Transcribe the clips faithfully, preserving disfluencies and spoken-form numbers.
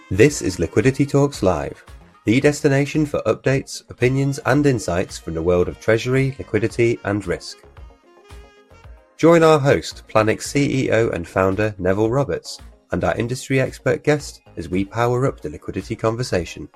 This is Liquidity Talks Live, the destination for updates, opinions and insights from the world of treasury, liquidity and risk. Join our host, Planix C E O and founder Neville Roberts, and our industry expert guest as we power up the liquidity conversation.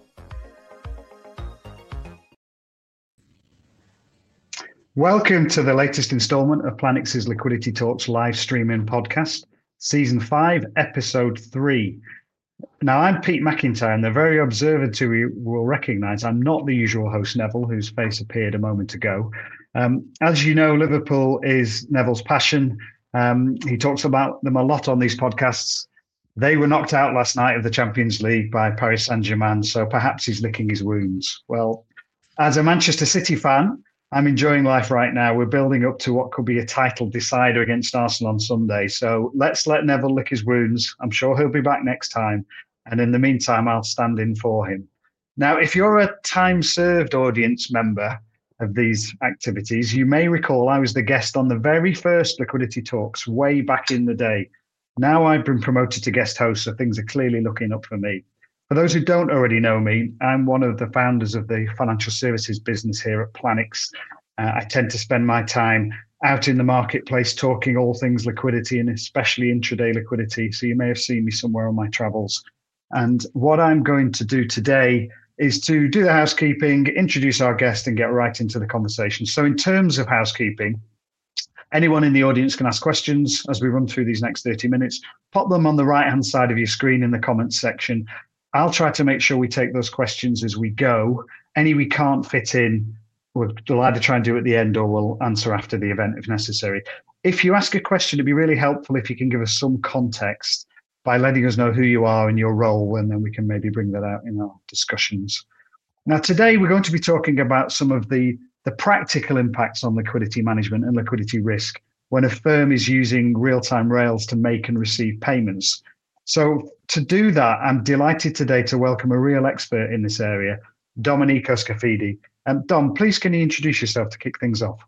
Welcome to the latest instalment of Planix's Liquidity Talks live streaming podcast, Season five, Episode three. Now, I'm Pete McIntyre, and the very observant who you will recognise, I'm not the usual host, Neville, whose face appeared a moment ago. Um, as you know, Liverpool is Neville's passion. Um, he talks about them a lot on these podcasts. They were knocked out last night of the Champions League by Paris Saint-Germain, so perhaps he's licking his wounds. Well, as a Manchester City fan, I'm enjoying life right now. We're building up to what could be a title decider against Arsenal on Sunday. So let's let Neville lick his wounds. I'm sure he'll be back next time. And in the meantime, I'll stand in for him. Now, if you're a time-served audience member of these activities, you may recall I was the guest on the very first Liquidity Talks way back in the day. Now I've been promoted to guest host, so things are clearly looking up for me. For those who don't already know me, I'm one of the founders of the financial services business here at Planix. Uh, I tend to spend my time out in the marketplace talking all things liquidity and especially intraday liquidity. So you may have seen me somewhere on my travels. And what I'm going to do today is to do the housekeeping, introduce our guest and get right into the conversation. So in terms of housekeeping, anyone in the audience can ask questions as we run through these next thirty minutes. Pop them on the right-hand side of your screen in the comments section. I'll try to make sure we take those questions as we go. Any we can't fit in, we'll either try and do at the end or we'll answer after the event if necessary. If you ask a question, it'd be really helpful if you can give us some context by letting us know who you are and your role, and then we can maybe bring that out in our discussions. Now, today we're going to be talking about some of the, the practical impacts on liquidity management and liquidity risk when a firm is using real-time rails to make and receive payments. So to do that, I'm delighted today to welcome a real expert in this area, Domenico Scafidi. Um, Dom, please can you introduce yourself to kick things off?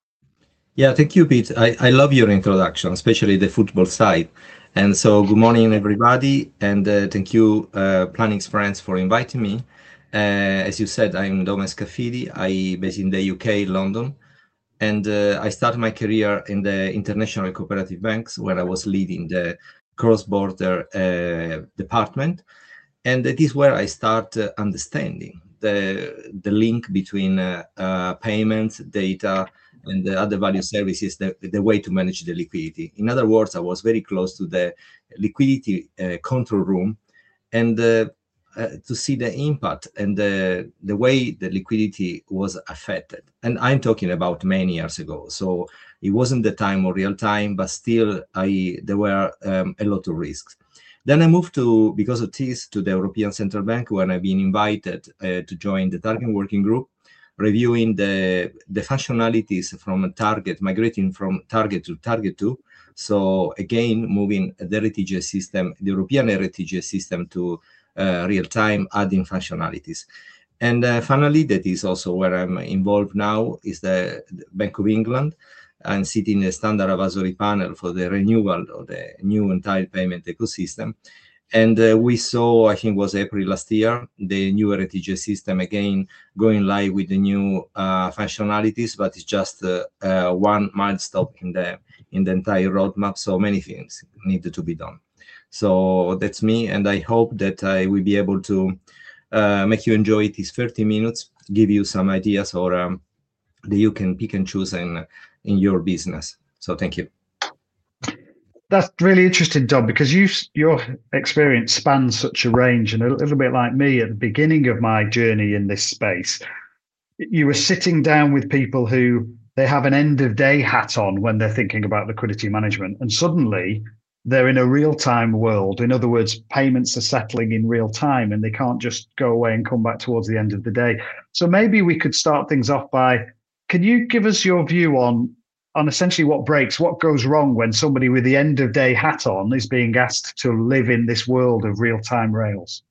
Yeah, thank you, Pete. I, I love your introduction, especially the football side. And so good morning, everybody. And uh, thank you, uh, Planix friends, for inviting me. Uh, as you said, I'm Dom Scafidi. I'm based in the U K, London. And uh, I started my career in the international cooperative banks where I was leading the cross-border uh, department. And that is where I start uh, understanding the, the link between uh, uh, payments, data, and the other value services, the, the way to manage the liquidity. In other words, I was very close to the liquidity uh, control room and uh, uh, to see the impact and the, the way the liquidity was affected. And I'm talking about many years ago. So it wasn't the time of real time, but still I, there were um, a lot of risks. Then I moved to, because of this, to the European Central Bank, where I've been invited uh, to join the Target Working Group, reviewing the, the functionalities from Target, migrating from Target to Target two. So again, moving the R T G S system, the European R T G S system to uh, real time, adding functionalities. And uh, finally, that is also where I'm involved now, is the, the Bank of England. I'm sitting in the standard advisory panel for the renewal of the new entire payment ecosystem. And uh, we saw, I think it was April last year, the new R T G S system again going live with the new uh, functionalities, but it's just uh, uh, one milestone in the in the entire roadmap. So many things needed to be done. So that's me, and I hope that I will be able to uh, make you enjoy these thirty minutes, give you some ideas or um, that you can pick and choose in in your business. So thank you. That's really interesting, Dom, because you, your experience spans such a range, and a little bit like me at the beginning of my journey in this space, you were sitting down with people who they have an end of day hat on when they're thinking about liquidity management, and suddenly they're in a real-time world. In other words, payments are settling in real time and they can't just go away and come back towards the end of the day. So maybe we could start things off by, can you give us your view on on essentially what breaks, what goes wrong when somebody with the end of day hat on is being asked to live in this world of real-time rails?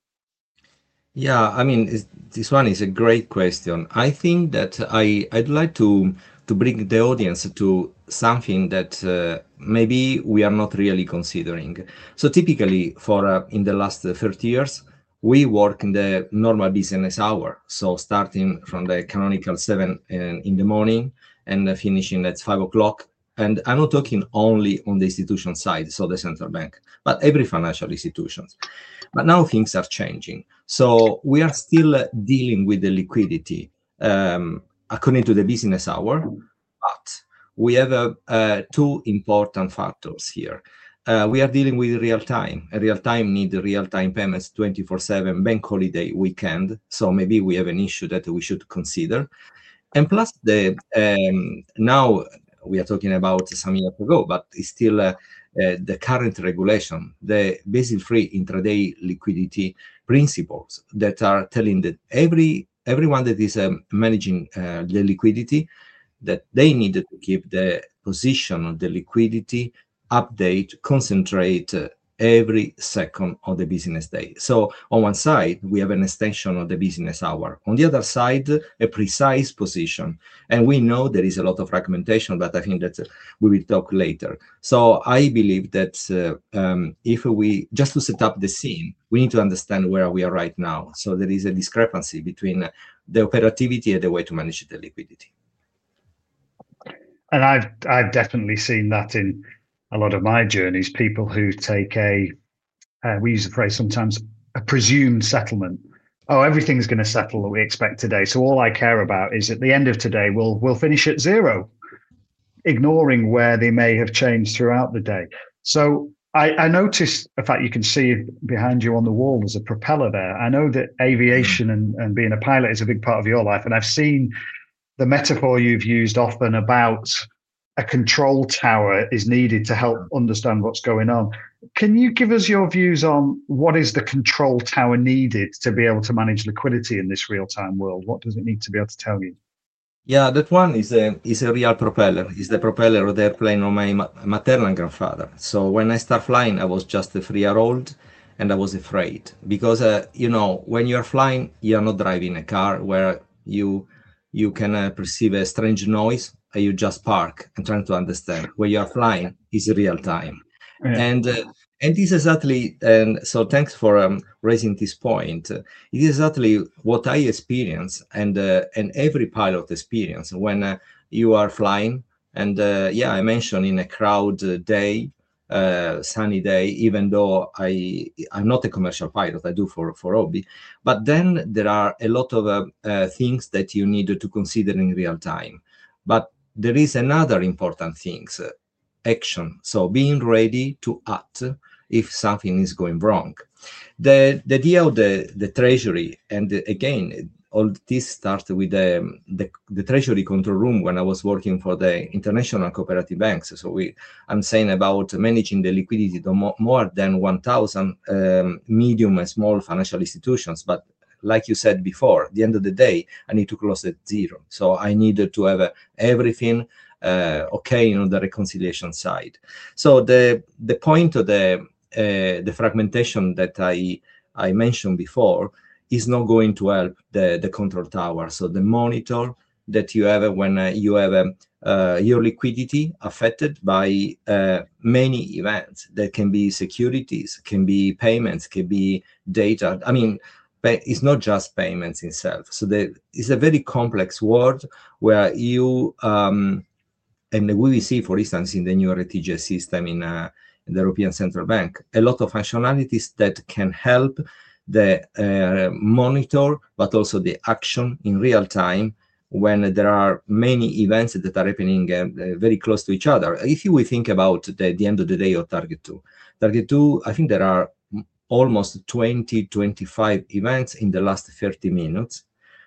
Yeah, I mean, this one is a great question. I think that I, I'd like to, to bring the audience to something that uh, maybe we are not really considering. So typically for uh, in the last thirty years, we work in the normal business hour. So starting from the canonical seven in, in the morning and uh, finishing at five o'clock. And I'm not talking only on the institution side, so the central bank, but every financial institutions. But now things are changing. So we are still uh, dealing with the liquidity um, according to the business hour, but we have uh, uh, two important factors here. Uh, we are dealing with real time. A real time need real time payments twenty-four seven, bank holiday, weekend. So maybe we have an issue that we should consider. And plus, the um, now we are talking about some years ago, but it's still uh, uh, the current regulation, the Basel three intraday liquidity principles that are telling that every everyone that is um, managing uh, the liquidity, that they needed to keep the position of the liquidity, update, concentrate uh, every second of the business day. So on one side, we have an extension of the business hour. On the other side, a precise position. And we know there is a lot of fragmentation, but I think that uh, we will talk later. So I believe that uh, um, if we, just to set up the scene, we need to understand where we are right now. So there is a discrepancy between uh, the operativity and the way to manage the liquidity. And I've I've definitely seen that in a lot of my journeys, people who take a, uh, we use the phrase sometimes, a presumed settlement. Oh, everything's going to settle that we expect today. So all I care about is at the end of today, we'll we'll finish at zero, ignoring where they may have changed throughout the day. So I, I noticed, in fact, you can see behind you on the wall, there's a propeller there. I know that aviation and, and being a pilot is a big part of your life. And I've seen the metaphor you've used often about a control tower is needed to help understand what's going on. Can you give us your views on what is the control tower needed to be able to manage liquidity in this real-time world? What does it need to be able to tell you? Yeah, that one is a is a real propeller. It's the propeller of the airplane of my ma- maternal grandfather. So when I start flying, I was just a three-year-old, and I was afraid because uh, you know, when you are flying, you are not driving a car where you you can uh, perceive a strange noise and you just park and trying to understand. Where you are flying is real time. Yeah. And uh, and this is exactly, and so thanks for um, raising this point. Uh, it is exactly what I experience, and uh, and every pilot experience when uh, you are flying. And uh, yeah, I mentioned in a crowd day, uh, sunny day, even though I I'm not a commercial pilot, I do for for hobby. But then there are a lot of uh, uh, things that you need to consider in real time. But there is another important thing. Uh, action, so being ready to act if something is going wrong. The, the idea of the, the treasury, and the, again, all this started with the, the, the treasury control room when I was working for the international cooperative banks. So we, I'm saying about managing the liquidity to mo more than one thousand um, medium and small financial institutions. But like you said before, at the end of the day, I need to close at zero. So I needed to have uh, everything Uh, okay, on the reconciliation side. So the the point of the uh, the fragmentation that I I mentioned before is not going to help the the control tower. So the monitor that you have when uh, you have um, uh, your liquidity affected by uh, many events that can be securities, can be payments, can be data. I mean, it's not just payments itself. So the, it's a very complex world where you um, and we will see, for instance, in the new R T G S system in, uh, in the European Central Bank, a lot of functionalities that can help the uh, monitor, but also the action in real time when there are many events that are happening uh, very close to each other. If you will think about the, the end of the day of Target two, Target two, I think there are almost twenty, twenty-five events in the last thirty minutes.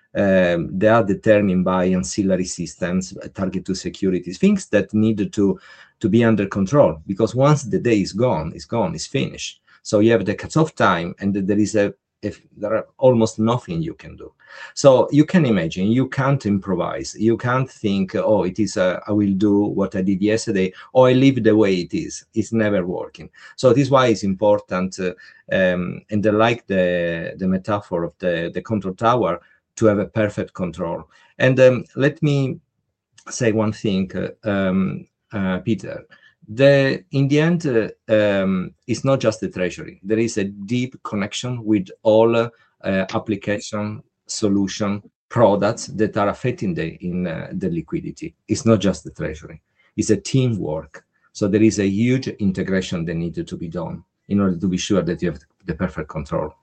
Um, they are determined by ancillary systems, Target two securities, things that need to, to be under control, because once the day is gone, it's gone, it's finished. So you have the cutoff time, and there is a, if there are almost nothing you can do. So you can imagine, you can't improvise. You can't think, oh, it is, a, I will do what I did yesterday, or I leave the way it is. It's never working. So this is why it's important, uh, um, and I like the, the metaphor of the, the control tower, to have a perfect control. And um, let me say one thing. Uh, um, uh, Peter, the in the end, uh, um, it's not just the treasury. There is a deep connection with all uh, application, solution, products that are affecting the in uh, the liquidity. It's not just the treasury. It's a teamwork. So there is a huge integration that needed to be done in order to be sure that you have the perfect control.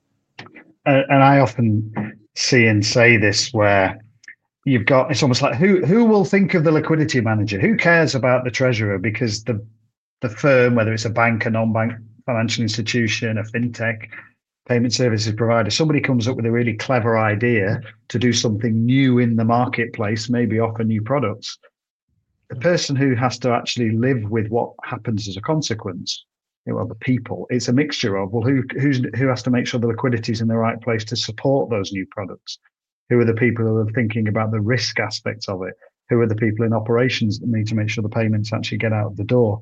Uh, and I often see and say this where you've got, it's almost like who who will think of the liquidity manager? Who cares about the treasurer? Because the the firm, whether it's a bank, a non-bank financial institution, a fintech, payment services provider, somebody comes up with a really clever idea to do something new in the marketplace, maybe offer new products. The person who has to actually live with what happens as a consequence, you know, the people, it's a mixture of, well, who who's who has to make sure the liquidity is in the right place to support those new products? Who are the people who are thinking about the risk aspects of it? Who are the people in operations that need to make sure the payments actually get out of the door?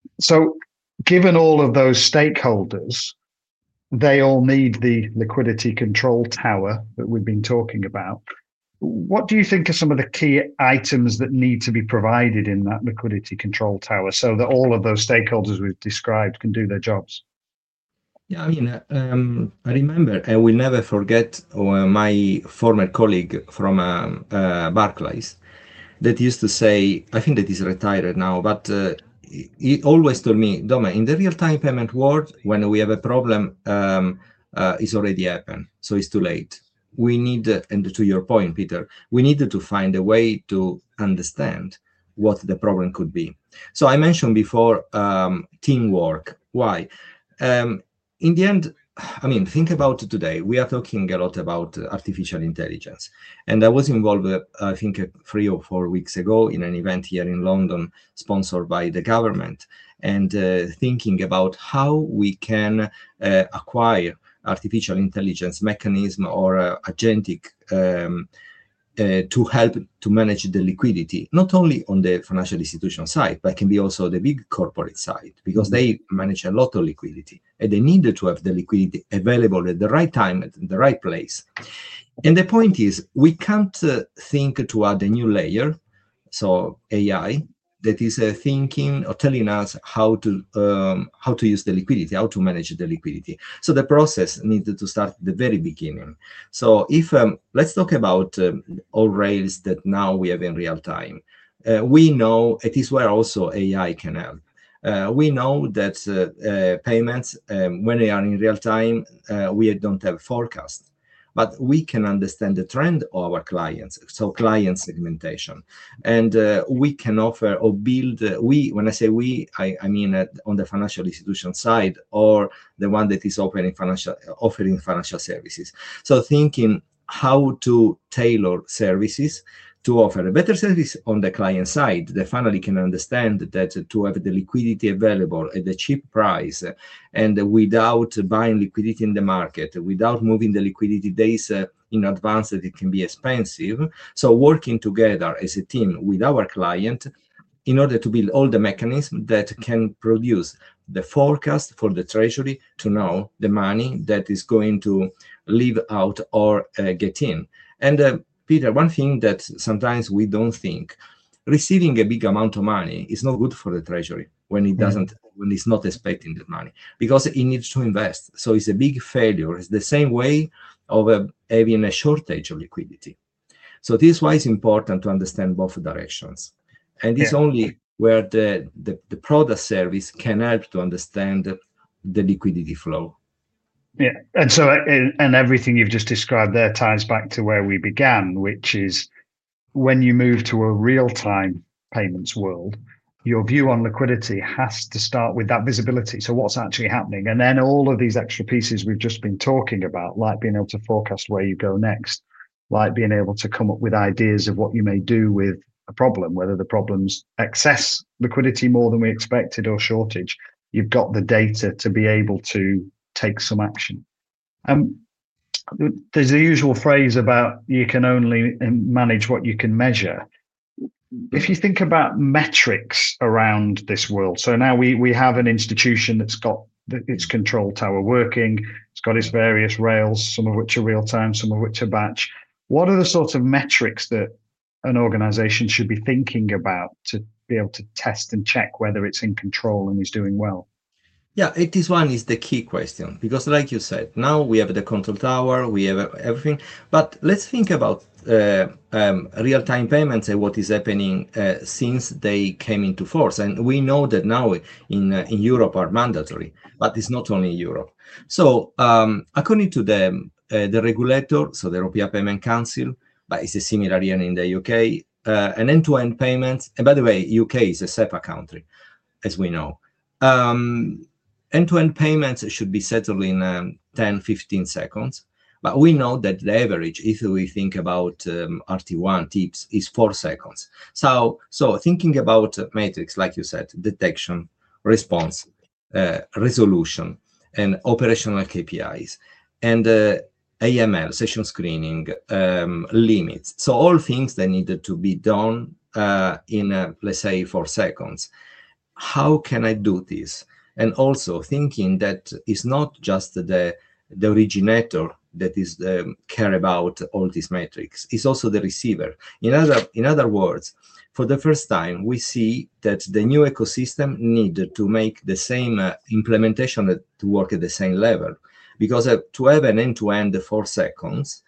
So given all of those stakeholders, they all need the liquidity control tower that we've been talking about. What do you think are some of the key items that need to be provided in that liquidity control tower so that all of those stakeholders we've described can do their jobs? Yeah, I mean, um, I remember, I will never forget uh, my former colleague from um, uh, Barclays that used to say, I think that he's retired now, but uh, he always told me, Dome, in the real-time payment world, when we have a problem, um, uh, it's already happened, so it's too late. We need, uh, and to your point, Peter, we needed to find a way to understand what the problem could be. So I mentioned before um, teamwork. Why? Um, in the end, I mean, think about today. We are talking a lot about artificial intelligence. And I was involved, uh, I think, uh, three or four weeks ago in an event here in London sponsored by the government, and uh, thinking about how we can uh, acquire artificial intelligence mechanism or uh, agentic um, uh, to help to manage the liquidity, not only on the financial institution side, but can be also the big corporate side, because they manage a lot of liquidity and they need to have the liquidity available at the right time, at the right place. And the point is, we can't uh, think to add a new layer, so A I, that is uh, thinking or telling us how to um, how to use the liquidity, how to manage the liquidity. So the process needed to start at the very beginning. So if um, let's talk about um, all rails that now we have in real time. Uh, we know it is where also A I can help. Uh, we know that uh, uh, payments, um, when they are in real time, uh, we don't have forecast. But we can understand the trend of our clients, so client segmentation, and uh, we can offer or build. Uh, we, when I say we, I, I mean uh, on the financial institution side or the one that is offering financial offering financial services. So thinking how to tailor services to offer a better service on the client side that finally can understand that to have the liquidity available at a cheap price and without buying liquidity in the market, without moving the liquidity days uh, in advance that it can be expensive. So working together as a team with our client in order to build all the mechanisms that can produce the forecast for the treasury to know the money that is going to leave out or uh, get in. And uh, Peter, one thing that sometimes we don't think, receiving a big amount of money is not good for the treasury when it doesn't, mm-hmm. when it's not expecting the money, because it needs to invest. So it's a big failure. It's the same way of uh, having a shortage of liquidity. So this is why it's important to understand both directions. And it's yeah. only where the, the, the product service can help to understand the liquidity flow. Yeah, and so and everything you've just described there ties back to where we began, which is when you move to a real-time payments world, your view on liquidity has to start with that visibility. So what's actually happening? And then all of these extra pieces we've just been talking about, like being able to forecast where you go next, like being able to come up with ideas of what you may do with a problem, whether the problem's excess liquidity more than we expected or shortage. You've got the data to be able to take some action. Um, there's the usual phrase about you can only manage what you can measure. If you think about metrics around this world, so now we we have an institution that's got its control tower working, it's got its various rails, some of which are real time, some of which are batch. What are the sorts of metrics that an organization should be thinking about to be able to test and check whether it's in control and is doing well? Yeah, it is one is the key question, because like you said, now we have the control tower, we have everything, but let's think about uh, um, real-time payments and what is happening uh, since they came into force. And we know that now in, uh, in Europe are mandatory, but it's not only in Europe. So um, according to the, uh, the regulator, so the European Payment Council, but it's a similar here in the U K, uh, an end-to-end payments, and by the way, U K is a SEPA country, as we know. Um, End-to-end payments should be settled in um, ten, fifteen seconds. But we know that the average, if we think about um, R T one tips, is four seconds. So, so thinking about uh, matrix, like you said, detection, response, uh, resolution, and operational K P Is, and uh, A M L, session screening, um, limits. So all things that needed to be done uh, in, uh, let's say, four seconds. How can I do this? And also thinking that it's not just the, the originator that is um, care about all these metrics, it's also the receiver. In other, in other words, for the first time, we see that the new ecosystem need to make the same uh, implementation to work at the same level. Because uh, to have an end-to-end four seconds,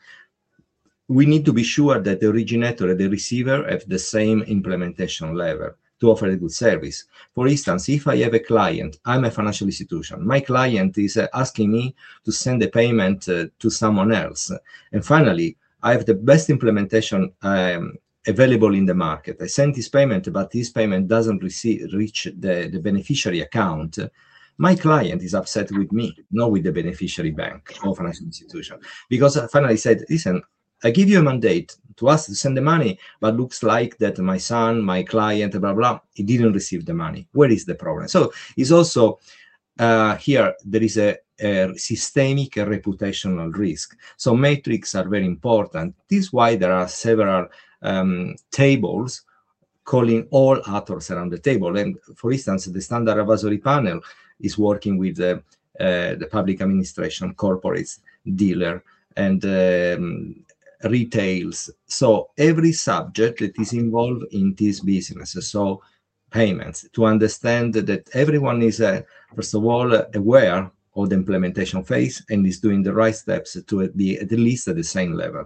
we need to be sure that the originator and the receiver have the same implementation level to offer a good service. For instance, if I have a client, I'm a financial institution, my client is uh, asking me to send a payment uh, to someone else. And finally, I have the best implementation um, available in the market. I send this payment, but this payment doesn't receive, reach the, the beneficiary account. My client is upset with me, not with the beneficiary bank or financial institution. Because I finally said, listen, I give you a mandate to us to send the money, but looks like that my son, my client, blah, blah, he didn't receive the money. Where is the problem? So it's also uh, here, there is a, a systemic and reputational risk. So metrics are very important. This is why there are several um, tables calling all actors around the table. And for instance, the Standard Advisory Panel is working with uh, uh, the public administration, corporates, dealer, and um, retails. So every subject that is involved in this business, so payments, to understand that everyone is, uh, first of all, uh, aware of the implementation phase and is doing the right steps to be at least at the same level.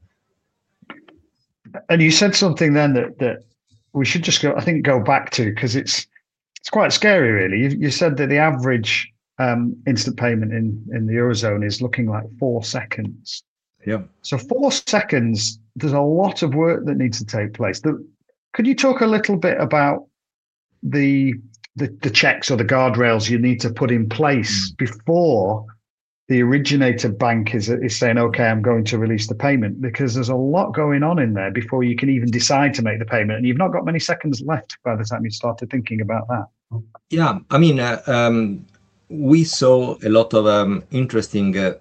And you said something then that, that we should just go, I think, go back to, because it's it's quite scary, really. You, you said that the average um, instant payment in, in the Eurozone is looking like four seconds. Yeah. So four seconds, there's a lot of work that needs to take place. The, could you talk a little bit about the, the the checks or the guardrails you need to put in place before the originator bank is, is saying, okay, I'm going to release the payment? Because there's a lot going on in there before you can even decide to make the payment. And you've not got many seconds left by the time you started thinking about that. Yeah, I mean, uh, um, we saw a lot of um, interesting uh,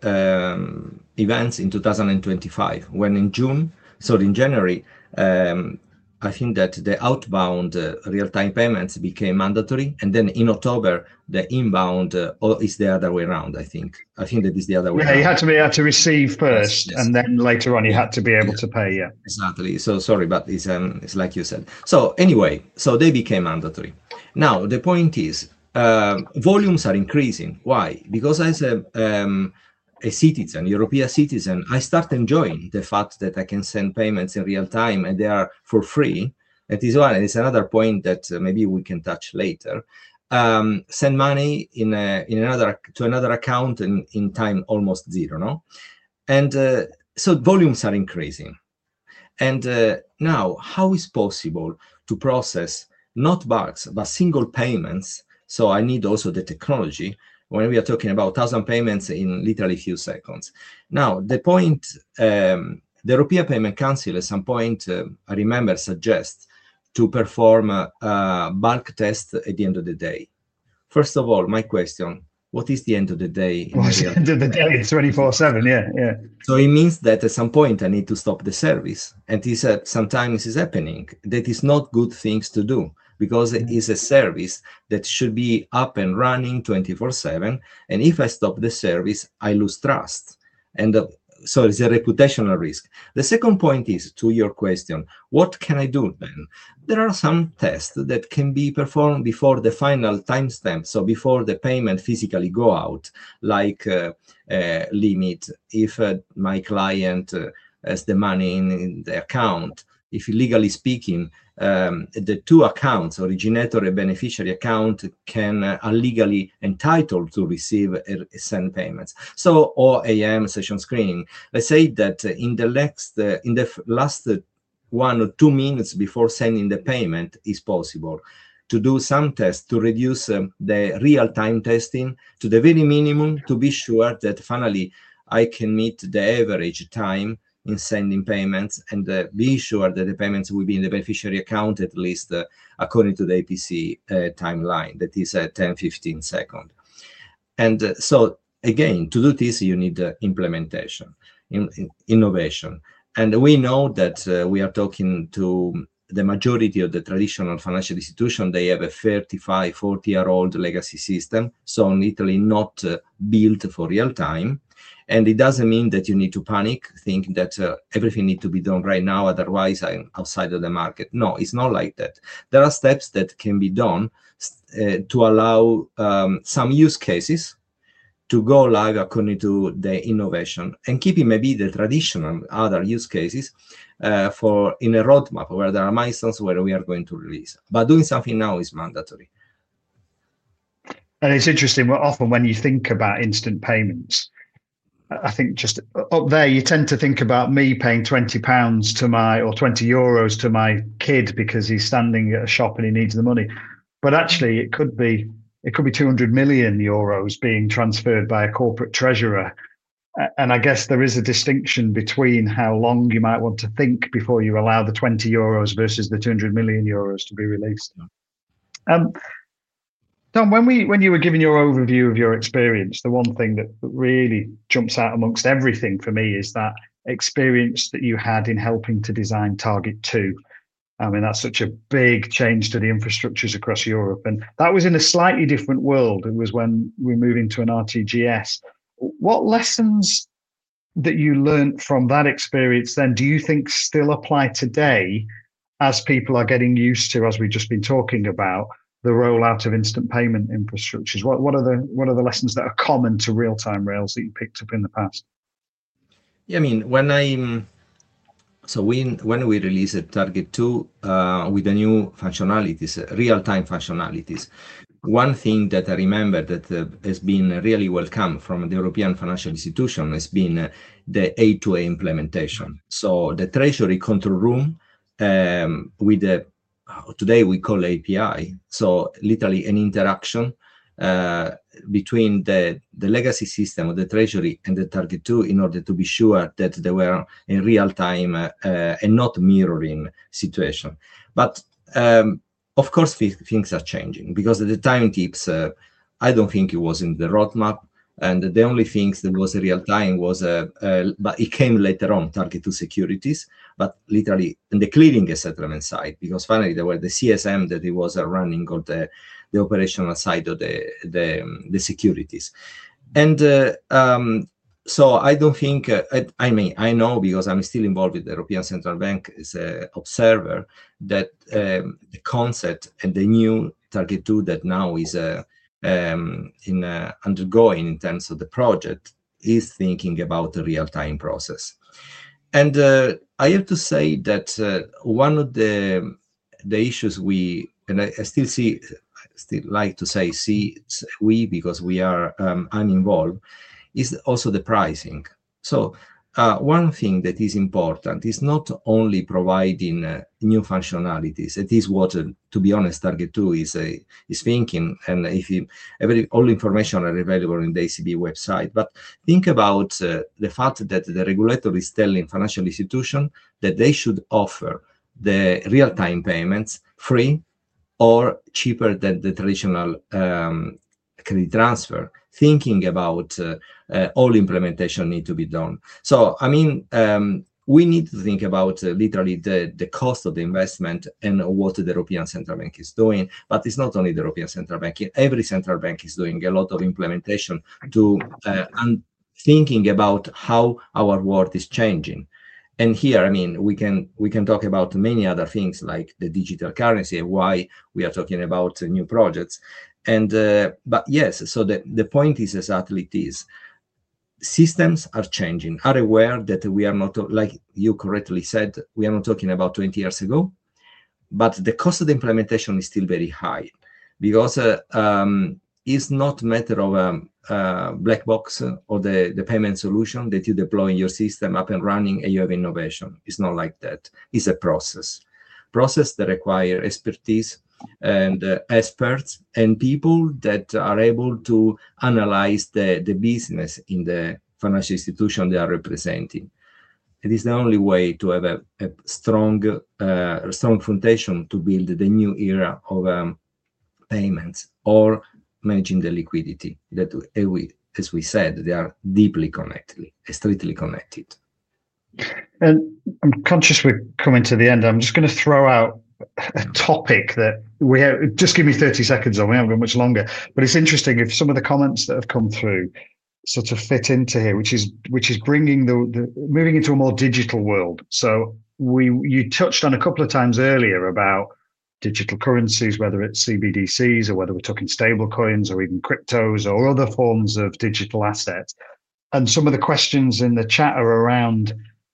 um, events in two thousand twenty-five, when in June, so in January, um, I think that the outbound uh, real-time payments became mandatory, and then in October the inbound uh, is the other way around. I think I think that is the other way. Yeah, around. you had to be able to receive first, yes, yes. And then later on you had to be able yeah. to pay. Yeah, exactly. So sorry, but it's um it's like you said. So anyway, so they became mandatory. Now the point is, uh, volumes are increasing. Why? Because as a um, a citizen, European citizen, I start enjoying the fact that I can send payments in real time and they are for free. That is one. And it's another point that uh, maybe we can touch later. Um, send money in a, in another to another account in, in time almost zero, no? And uh, so volumes are increasing. And uh, now, how is possible to process not bulks but single payments? So I need also the technology when we are talking about thousand payments in literally few seconds. Now, the point, um, the European Payment Council at some point, uh, I remember, suggests to perform a, a bulk test at the end of the day. First of all, my question, what is the end of the day? What's the end of the day? It's twenty-four seven, yeah, yeah. So it means that at some point I need to stop the service. And this uh, sometimes is happening. That is not good things to do, because it is a service that should be up and running twenty-four seven. And if I stop the service, I lose trust. And uh, so it's a reputational risk. The second point is, to your question, what can I do then? There are some tests that can be performed before the final timestamp, so before the payment physically go out, like uh, uh, limit if uh, my client uh, has the money in, in the account. If legally speaking, um, the two accounts, originator and beneficiary account, can uh, are legally entitled to receive uh, send payments. So O A M session screening. Let's say that uh, in the next, uh, in the last uh, one or two minutes before sending the payment is possible to do some tests to reduce um, the real-time testing to the very minimum, to be sure that finally I can meet the average time in sending payments, and uh, be sure that the payments will be in the beneficiary account at least uh, according to the A P C uh, timeline, that is uh, ten to fifteen seconds. And uh, so again, to do this, you need uh, implementation, in, in innovation. And we know that uh, we are talking to the majority of the traditional financial institutions. They have a thirty-five, forty year old legacy system, so literally not uh, built for real time. And it doesn't mean that you need to panic, think that uh, everything needs to be done right now, otherwise I'm outside of the market. No, it's not like that. There are steps that can be done uh, to allow um, some use cases to go live according to the innovation, and keeping maybe the traditional other use cases uh, for in a roadmap where there are milestones where we are going to release. But doing something now is mandatory. And it's interesting, often when you think about instant payments, I think just up there, you tend to think about me paying twenty pounds to my, or twenty euros to my kid because he's standing at a shop and he needs the money. But actually it could be, it could be two hundred million euros being transferred by a corporate treasurer. And I guess there is a distinction between how long you might want to think before you allow the twenty euros versus the two hundred million euros to be released. Um, Tom, when we when you were giving your overview of your experience, the one thing that really jumps out amongst everything for me is that experience that you had in helping to design Target two. I mean, that's such a big change to the infrastructures across Europe. And that was in a slightly different world. It was when we moved into an R T G S. What lessons that you learned from that experience then do you think still apply today as people are getting used to, as we've just been talking about, the rollout of instant payment infrastructures? What, what are the what are the lessons that are common to real-time rails that you picked up in the past? Yeah, I mean, when I so we when we released Target two uh, with the new functionalities, uh, real-time functionalities, one thing that I remember that uh, has been really welcome from the European financial institution has been uh, the A to A implementation. So the Treasury control room um, with the today we call A P I, so literally an interaction uh, between the, the legacy system of the Treasury and the Target two in order to be sure that they were in real time uh, uh, and not mirroring situation. But um, of course, things are changing because at the time tips, uh, I don't think it was in the roadmap. And the only things that was real time was, uh, uh, but it came later on, Target two securities, but literally in the clearing and settlement side, because finally there were the C S M that it was uh, running on the, the operational side of the, the, um, the securities. And uh, um, so I don't think, uh, I, I mean, I know because I'm still involved with the European Central Bank as an observer that um, the concept and the new Target two that now is a uh, Um, in uh, undergoing in terms of the project is thinking about the real-time process. And uh, I have to say that uh, one of the the issues we, and I, I still see, I still like to say see we because we are, um, I'm involved, is also the pricing. So uh, one thing that is important is not only providing uh, new functionalities. It is what, uh, to be honest, Target two is uh, is thinking. And if you, every all information are available in the E C B website. But think about uh, the fact that the regulator is telling financial institutions that they should offer the real-time payments free or cheaper than the traditional um, credit transfer. Thinking about uh, uh, all implementation need to be done. So, I mean, um, we need to think about uh, literally the, the cost of the investment and what the European Central Bank is doing. But it's not only the European Central Bank. Every central bank is doing a lot of implementation to uh, un thinking about how our world is changing. And here, I mean, we can we can talk about many other things like the digital currency and why we are talking about uh, new projects. And uh, but yes, so the, the point is exactly this. Systems are changing, are aware that we are not, like you correctly said, we are not talking about twenty years ago, but the cost of the implementation is still very high because uh, um, it's not a matter of um, uh, black box or the, the payment solution that you deploy in your system up and running and you have innovation. It's not like that. It's a process. Process that require expertise and uh, experts and people that are able to analyze the, the business in the financial institution they are representing. It is the only way to have a, a strong, uh, strong foundation to build the new era of um, payments or managing the liquidity that, uh, we, as we said, they are deeply connected, strictly connected. And I'm conscious we're coming to the end. I'm just going to throw out a topic that we have. Just give me thirty seconds on. We haven't got much longer, but it's interesting if some of the comments that have come through sort of fit into here, which is which is bringing the, the moving into a more digital world. So we you touched on a couple of times earlier about digital currencies, whether it's C B D Cs or whether we're talking stable coins or even cryptos or other forms of digital assets. And some of the questions in the chat are around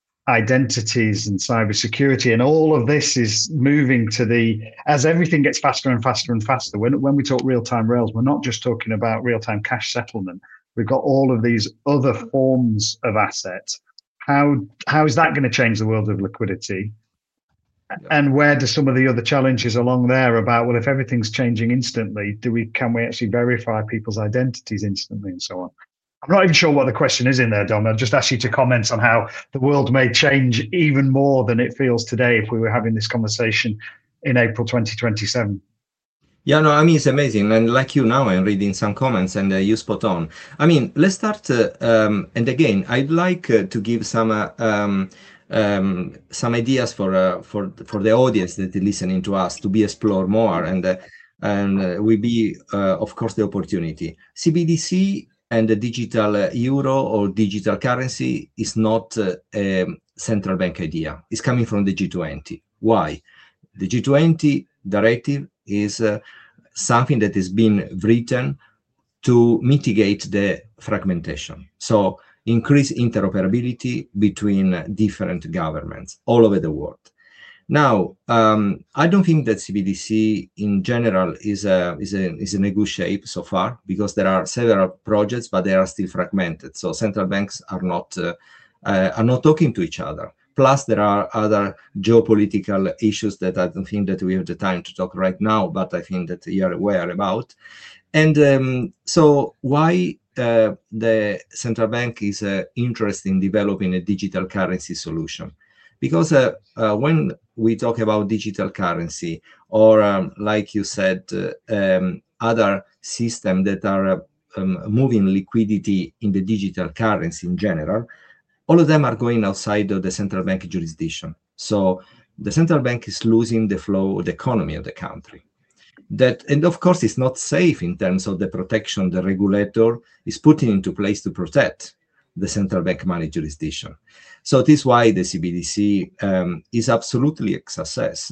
identities and cybersecurity, and all of this is moving to the, as everything gets faster and faster and faster. When, when we talk real-time rails, we're not just talking about real-time cash settlement. We've got all of these other forms of assets. How how is that going to change the world of liquidity? Yeah. And where do some of the other challenges along there about, well, if everything's changing instantly, do we can we actually verify people's identities instantly and so on? I'm not even sure what the question is in there, Dom. I'll just ask you to comment on how the world may change even more than it feels today if we were having this conversation in April twenty twenty-seven. Yeah, no, I mean, it's amazing. And like you now, I'm reading some comments and uh, you spot on. I mean, let's start. Uh, um, and again, I'd like uh, to give some uh, um, um, some ideas for uh, for for the audience that is listening to us to be explore more. And, uh, and uh, will be, uh, of course, the opportunity. C B D C and the digital uh, euro or digital currency is not uh, a central bank idea. It's coming from the G twenty. Why? The G twenty directive is uh, something that has been written to mitigate the fragmentation. So increase interoperability between different governments all over the world. Now, um, I don't think that C B D C in general is a, is, a, is in a good shape so far because there are several projects, but they are still fragmented. So central banks are not, uh, uh, are not talking to each other. Plus, there are other geopolitical issues that I don't think that we have the time to talk right now, but I think that you are aware about. And um, so why uh, the central bank is uh, interested in developing a digital currency solution? Because uh, uh, when we talk about digital currency, or um, like you said, uh, um, other systems that are uh, um, moving liquidity in the digital currency in general, all of them are going outside of the central bank jurisdiction. So the central bank is losing the flow of the economy of the country. That, and of course, it's not safe in terms of the protection the regulator is putting into place to protect the central bank money jurisdiction. So this is why the C B D C um, is absolutely a success.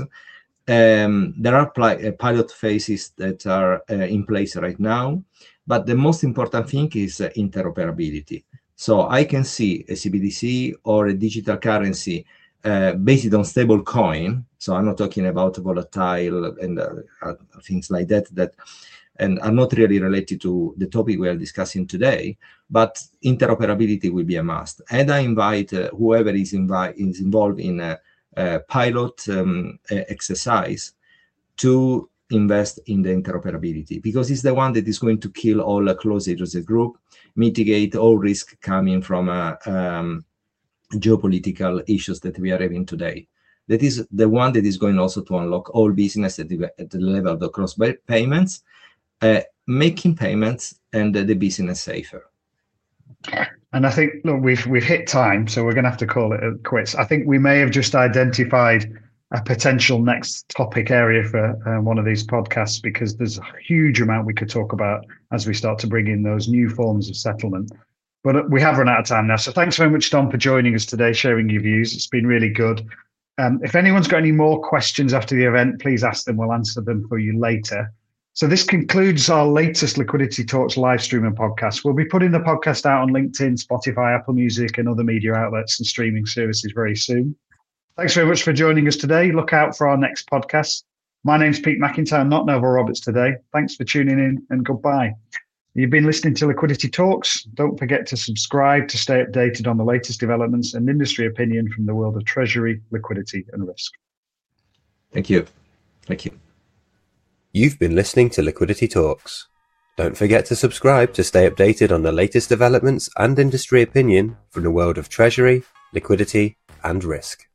Um, there are uh, pilot phases that are uh, in place right now, but the most important thing is uh, interoperability. So I can see a C B D C or a digital currency uh, based on stable coin. So I'm not talking about volatile and uh, uh, things like that, that and are not really related to the topic we are discussing today, but interoperability will be a must. And I invite uh, whoever is, invi is involved in a, a pilot um, a exercise to invest in the interoperability, because it's the one that is going to kill all uh, closed user group, mitigate all risk coming from uh, um, geopolitical issues that we are having today. That is the one that is going also to unlock all business at the, at the level of the cross payments, Uh, making payments and uh, the business safer. And I think, look, we've we've hit time, so we're going to have to call it a quits. I think we may have just identified a potential next topic area for uh, one of these podcasts, because there's a huge amount we could talk about as we start to bring in those new forms of settlement. But we have run out of time now. So thanks very much, Dom, for joining us today, sharing your views. It's been really good. Um, if anyone's got any more questions after the event, please ask them. We'll answer them for you later. So this concludes our latest Liquidity Talks live stream and podcast. We'll be putting the podcast out on LinkedIn, Spotify, Apple Music, and other media outlets and streaming services very soon. Thanks very much for joining us today. Look out for our next podcast. My name's Pete McIntyre, not Neville Roberts today. Thanks for tuning in, and goodbye. You've been listening to Liquidity Talks. Don't forget to subscribe to stay updated on the latest developments and industry opinion from the world of treasury, liquidity, and risk. Thank you. Thank you. You've been listening to Liquidity Talks. Don't forget to subscribe to stay updated on the latest developments and industry opinion from the world of treasury, liquidity, and risk.